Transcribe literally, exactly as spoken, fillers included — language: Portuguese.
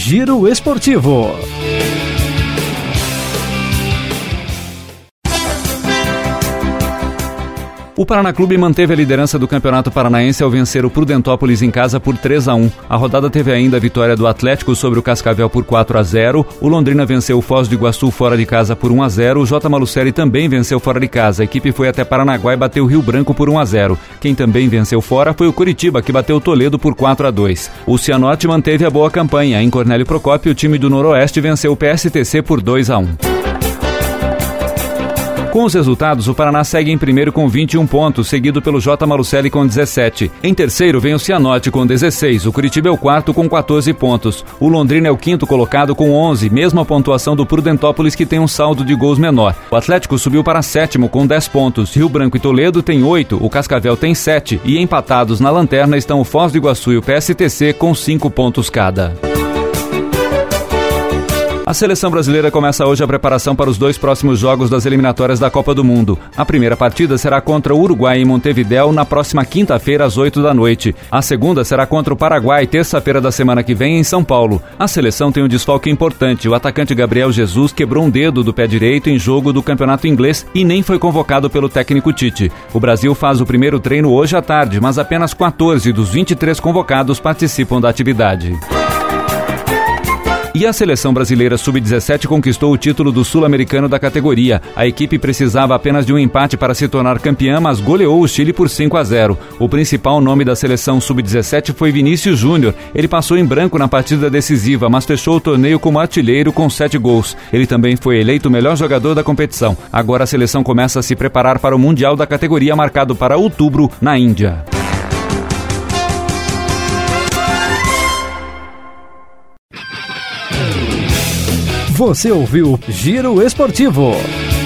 Giro Esportivo. O Paraná Clube manteve a liderança do Campeonato Paranaense ao vencer o Prudentópolis em casa por três a um. A rodada teve ainda a vitória do Atlético sobre o Cascavel por quatro a zero. O Londrina venceu o Foz do Iguaçu fora de casa por um a zero. O J. Malucelli também venceu fora de casa. A equipe foi até Paranaguá e bateu o Rio Branco por um a zero. Quem também venceu fora foi o Curitiba, que bateu o Toledo por quatro a dois. O Cianorte manteve a boa campanha. Em Cornélio Procópio, o time do Noroeste venceu o P S T C por dois a um. Com os resultados, o Paraná segue em primeiro com vinte e um pontos, seguido pelo J. Malucelli com dezessete. Em terceiro vem o Cianorte com dezesseis, o Curitiba é o quarto com quatorze pontos. O Londrina é o quinto colocado com onze, mesma pontuação do Prudentópolis, que tem um saldo de gols menor. O Atlético subiu para sétimo com dez pontos, Rio Branco e Toledo tem oito, o Cascavel tem sete e empatados na lanterna estão o Foz do Iguaçu e o P S T C com cinco pontos cada. A seleção brasileira começa hoje a preparação para os dois próximos jogos das eliminatórias da Copa do Mundo. A primeira partida será contra o Uruguai em Montevidéu na próxima quinta-feira às oito da noite. A segunda será contra o Paraguai, terça-feira da semana que vem em São Paulo. A seleção tem um desfalque importante. O atacante Gabriel Jesus quebrou um dedo do pé direito em jogo do campeonato inglês e nem foi convocado pelo técnico Tite. O Brasil faz o primeiro treino hoje à tarde, mas apenas quatorze dos vinte e três convocados participam da atividade. E a seleção brasileira sub dezessete conquistou o título do sul-americano da categoria. A equipe precisava apenas de um empate para se tornar campeã, mas goleou o Chile por cinco a zero. O principal nome da seleção sub dezessete foi Vinícius Júnior. Ele passou em branco na partida decisiva, mas fechou o torneio como artilheiro com sete gols. Ele também foi eleito o melhor jogador da competição. Agora a seleção começa a se preparar para o Mundial da categoria marcado para outubro na Índia. Você ouviu Giro Esportivo.